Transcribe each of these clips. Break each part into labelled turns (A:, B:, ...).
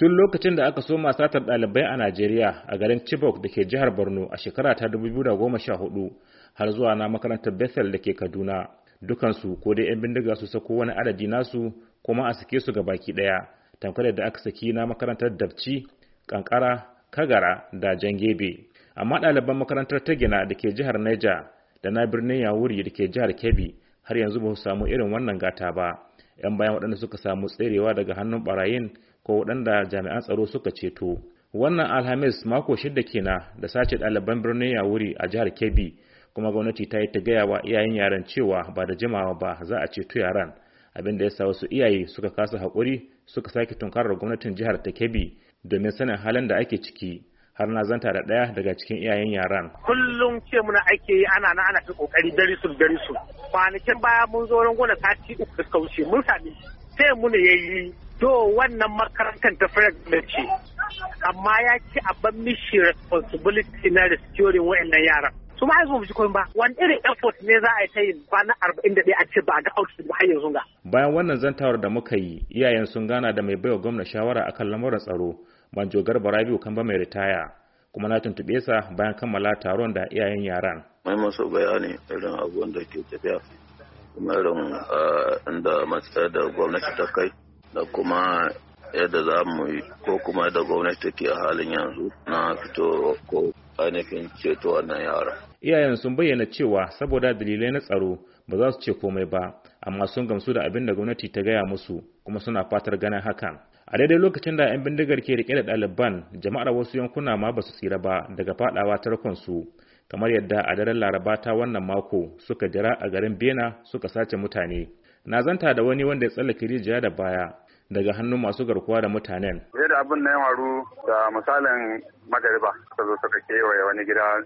A: Tun lokacin da aka soma satar ɗalibai a Najeriya a garin Chibok da ke jihar Borno a shekara ta 2014 har zuwa na makarantar Bethel da ke Kaduna, dukansu ko dai 'yan bindiga su sako wani adadi nasu kuma a sake su ga baki ɗaya, tamkar da aka saki na makarantar Dabci, Kankara, Kagara da Jangebe. Amma ɗaliban makarantar Tagina da ke jihar Niger da na birnin Yawuri da ke jihar Kebbi har yanzu ba su samu irin wannan gata ba. 'Yan bayan waɗanda suka samu tserewa daga hannun barayin ko waɗanda jami'an tsaro suka ceto. Wannan Alhamis mako 6 kenan da sace ɗaliban birnin Yawuri a jihar Kebbi, kuma gwamnati ta yi ta gaya wa iyayen yaran cewa ba da jimawa ba za a ceto yaran, abin da ya sa wasu iyaye suka kasa haƙuri suka sake tunkarar gwamnatin jihar ta Kebbi domin sanin halin da ake ciki. Har na zanta da ɗaya daga cikin iyayen yaran.
B: Kullum ce muna ake yi ana ta kokari dare su. Kwanakin baya mun zo wurin gona sati 3 da suka wuce mun sami sai mu ne yayi to wannan makarantar ta fara ce amma ya ci a ban mishi responsibility na restoring wayannan yaran. Su ma yanzu mu ba wani irin effort ne za a yi ta yin kwana 41 a ce ba ga outfit ba har yanzu ga. Bayan
A: wannan zantawar da muka yi, iyayen sun gana da mai baiwa gwamna shawara akan lamuran tsaro, Manjo Garba Rabiu Kamba mai ritaya, kuma na tuntuɓe sa bayan kammala taron da iyayen yaran.
C: Mai masu bayani irin abubuwan da ke tafiya, kuma irin inda matsayar da gwamnati ta kai da kuma yadda za mu yi ko kuma yadda gwamnati take a halin yanzu na fito ko ainihin ceto wannan yaran.
A: Iyayen sun bayyana cewa saboda dalilai na tsaro ba za su ce komai ba, amma sun gamsu da abin da gwamnati ta gaya musu kuma suna fatar ganin hakan. A daidai lokacin da 'yan bindigar ke rike da ɗaliban, jama'ar wasu yankuna ma ba su tsira ba daga fadawa tarkonsu, kamar yadda a daren Laraba ta wannan mako suka jira a garin Bena suka sace mutane. Na zanta da wani wanda ya tsallake rijiya da baya daga hannun masu garkuwa da mutanen.
D: Yadda abin na ya faru da misalin magariba suka zo suka kewaye wani gidan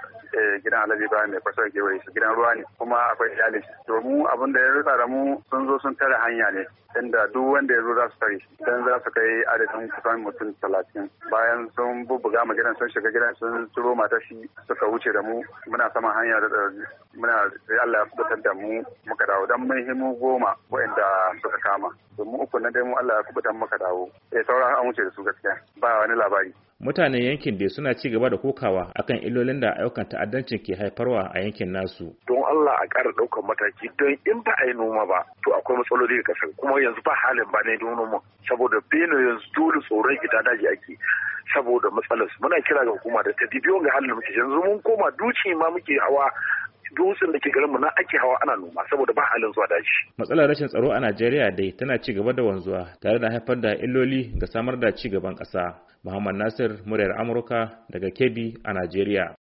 D: Alhaji Ibrahim mai fasar kewaye shi gidan ruwa ne kuma akwai iyali. To mu abin da ya rutsa da mu sun zo sun tare hanya ne inda duk wanda ya zo za su tare shi dan za su kai adadin kusan mutum 30. Bayan sun bubbuga mu gidan sun shiga gidan sun ciro matar shi suka wuce da mu muna saman hanya da muna da Allah ya fitar da mu muka dawo dan mun himu 10 wanda suka kama. To mu uku na dai mu Allah ya kubutar muka dawo. Sauran an wuce da su gaskiya ba wani labari.
A: Mutanen yankin dai suna ci gaba da kokawa akan illolin da ayyukan ta'addancin ke haifarwa a yankin nasu.
E: Don Allah a ƙara ɗaukar mataki don in ba a yi noma ba to akwai matsaloli da kasar kuma yanzu ba halin ba ne don noma saboda bene yanzu dole tsoron gida daji ake saboda matsalar muna kira ga hukuma da ta dibiyo ga halin muke yanzu mun koma duci ma muke hawa dutsen da ke garinmu na ake hawa ana noma saboda ba halin zuwa daji.
A: Matsalar rashin tsaro a Najeriya dai tana ci gaba da wanzuwa tare da haifar da illoli ga samar da ci gaban ƙasa. Muhammad Nasir, muryar Amurka daga Kebbi a Najeriya.